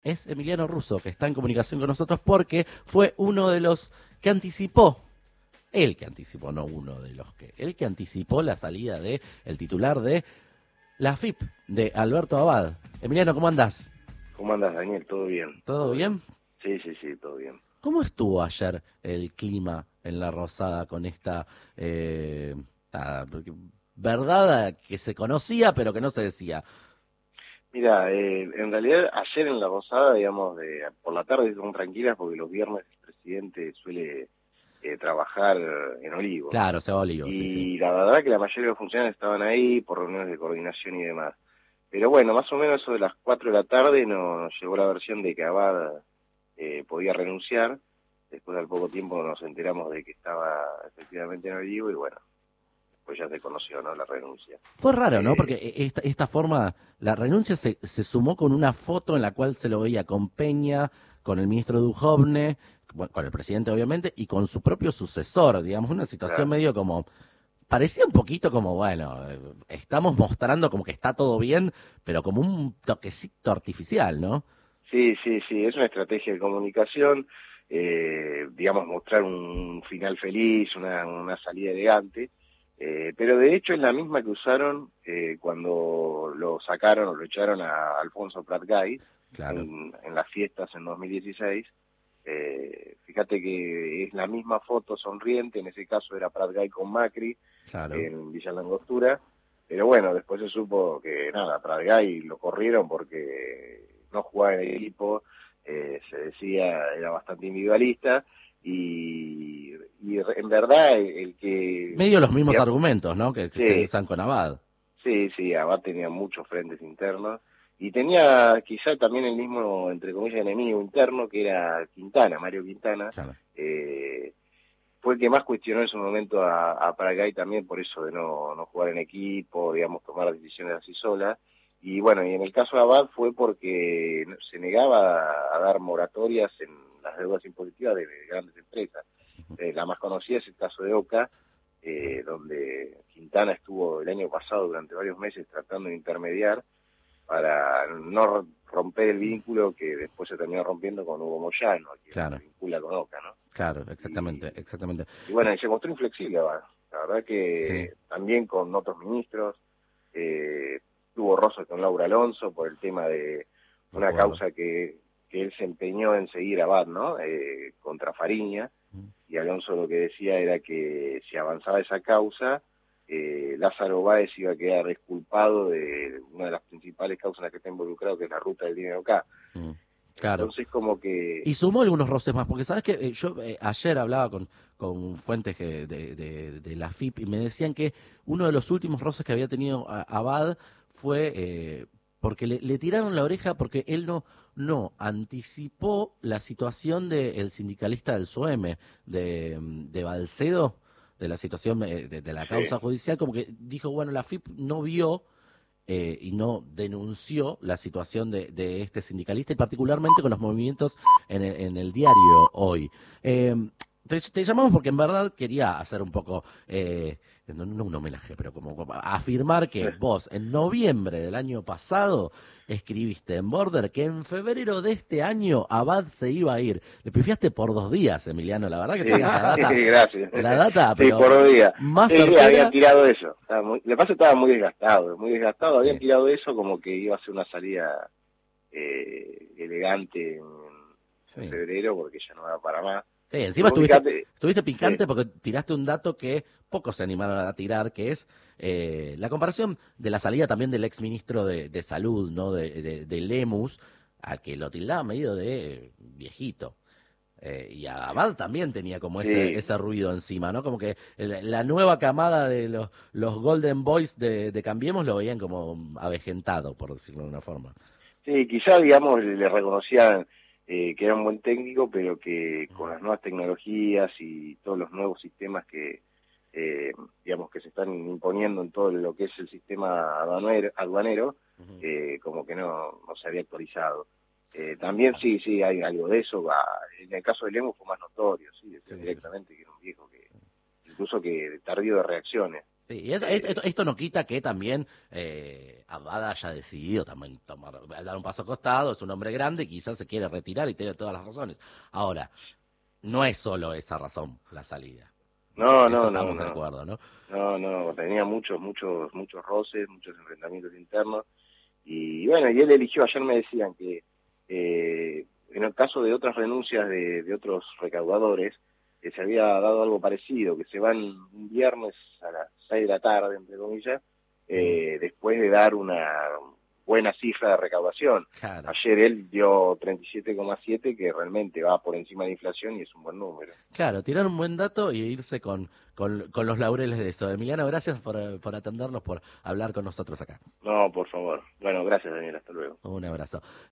es Emiliano Russo, que está en comunicación con nosotros porque fue uno de los que anticipó, el que anticipó, no uno de los que, el que anticipó la salida de el titular de la FIP, de Alberto Abad. Emiliano, ¿cómo andás? ¿Cómo andas, Daniel? ¿Todo bien? ¿Todo ¿Todo bien? bien? Sí, sí, sí, todo bien. ¿Cómo estuvo ayer el clima en La Rosada con esta porque verdad que se conocía pero que no se decía? Mira, en realidad ayer en La Rosada, digamos, por la tarde son tranquilas porque los viernes el presidente suele trabajar en Olivos. Claro, se va Olivo, sí, sí. Y la verdad que la mayoría de los funcionarios estaban ahí por reuniones de coordinación y demás. Pero bueno, más o menos eso de las 4 de la tarde nos llegó la versión de que Abad podía renunciar. Después al poco tiempo nos enteramos de que estaba efectivamente en Olivo y bueno, pues ya se conoció, ¿no? La renuncia. Fue raro, ¿no? Porque Eh, esta forma, la renuncia se sumó con una foto en la cual se lo veía con Peña, con el ministro Duhovne, bueno, con el presidente obviamente, y con su propio sucesor, digamos, una situación claro. medio como, parecía un poquito como, bueno, estamos mostrando como que está todo bien, pero como un toquecito artificial, ¿no? Sí, sí, sí, es una estrategia de comunicación, digamos, mostrar un final feliz, una salida elegante, pero de hecho es la misma que usaron cuando lo sacaron o lo echaron a Alfonso Pratgay Claro, en las fiestas en 2016. Fíjate que es la misma foto sonriente, en ese caso era Pratgay con Macri claro. en Villa Langostura, pero bueno, después se supo que nada, Pratgay lo corrieron porque no jugaba en el equipo, se decía, era bastante individualista, en verdad el que, Medio los mismos ya, argumentos, ¿no? Que se sí, usan con Abad. sí, sí, Abad tenía muchos frentes internos, y tenía quizá también el mismo, entre comillas, enemigo interno, que era Quintana, Mario Quintana, Claro. eh, fue el que más cuestionó en su momento a Paraguay también por eso de no jugar en equipo, digamos, tomar decisiones así sola. Y bueno, y en el caso de Abad fue porque se negaba a dar moratorias en las deudas impositivas de grandes empresas. La más conocida es el caso de Oca, donde Quintana estuvo el año pasado durante varios meses tratando de intermediar para no romper el vínculo que después se terminó rompiendo con Hugo Moyano, quien se Claro, vincula con Oca, ¿no? claro, Y, exactamente, exactamente. y bueno, y se mostró inflexible ahora. La verdad Sí, que también con otros ministros, eh, tuvo roces con Laura Alonso por el tema de me una acuerdo. causa que él se empeñó en seguir a Abad, ¿no? Contra Fariña, Mm. y Alonso lo que decía era que si avanzaba esa causa, Lázaro Báez iba a quedar exculpado de una de las principales causas en las que está involucrado, que es la ruta del dinero acá. Mm. Claro. Entonces como que, Y sumó algunos roces más, porque sabes que yo ayer hablaba con fuentes de la FIP y me decían que uno de los últimos roces que había tenido Abad fue porque le tiraron la oreja porque él no anticipó la situación del sindicalista del SUEME, de Balcedo, de la situación de la sí, causa judicial, como que dijo, bueno, la FIP no vio y no denunció la situación de este sindicalista y particularmente con los movimientos en el diario hoy. Eh, te llamamos porque en verdad quería hacer un poco, no un homenaje, pero como afirmar que vos en noviembre del año pasado escribiste en Border que en febrero de este año Abad se iba a ir. Le pifiaste por 2 días, Emiliano, la verdad que sí, tenías gracias. la data, Sí, pero por día. más Sí, sí, habían certera. tirado eso. Le pasa estaba muy desgastado, muy desgastado. Habían Sí, tirado eso como que iba a ser una salida elegante en sí. febrero porque ya no daba para más. Sí, Y encima vos fíjate, estuviste sí, picante porque tiraste un dato que pocos se animaron a tirar, que es la comparación de la salida también del ex ministro de Salud, ¿no? De Lemus, al que lo tildaba medio de viejito. Y Abad también tenía como sí, ese ruido encima, ¿no? Como que la nueva camada de los Golden Boys de Cambiemos lo veían como avejentado, por decirlo de una forma. sí, quizá, digamos, le reconocían que era un buen técnico, pero que con las nuevas tecnologías y todos los nuevos sistemas eh, digamos, que se están imponiendo en todo lo que es el sistema aduanero, Ujú. como que no se había actualizado. También sí, sí, hay algo de eso. En el caso de Lemos fue más notorio, sí, decían Sí, sí. directamente que era un viejo que, incluso que tardío de reacciones. Sí, y esto no quita que también Abad haya decidido también dar un paso costado, es un hombre grande, quizás se quiere retirar y tiene todas las razones. Ahora, no es solo esa razón la salida. No, Eso no, no, estamos de no. acuerdo, ¿no? No, no, tenía muchos roces, muchos enfrentamientos internos. Y bueno, y él eligió, ayer me decían que en el caso de otras renuncias de otros recaudadores, que se había dado algo parecido, que se van un viernes a las 6 de la tarde, entre comillas, Mm, después de dar una buena cifra de recaudación. claro. Ayer él dio 37,7, que realmente va por encima de la inflación y es un buen número. Claro, tirar un buen dato y irse con los laureles de eso. Emiliano, gracias por atendernos, por hablar con nosotros acá. No, por favor. Bueno, gracias Daniel, hasta luego. Un abrazo.